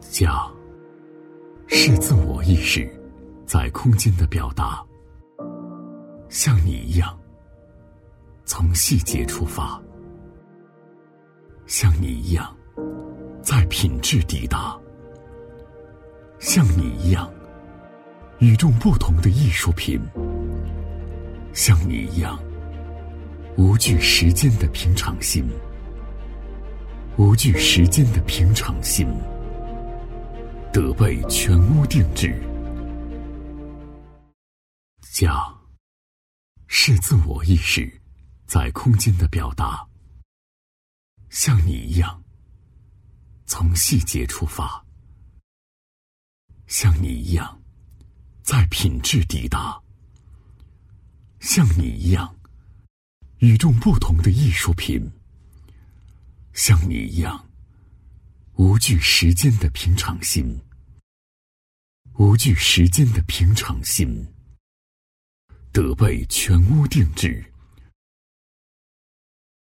家是自我意识在空间的表达，像你一样，从细节出发，像你一样，在品质抵达，像你一样，与众不同的艺术品，像你一样，无惧时间的平常心，无惧时间的平常心，得被全屋定制。家是自我意识在空间的表达，像你一样，从细节出发，像你一样，在品质抵达，像你一样，与众不同的艺术品，像你一样，无惧时间的平常心，无惧时间的平常心，得被全屋定制。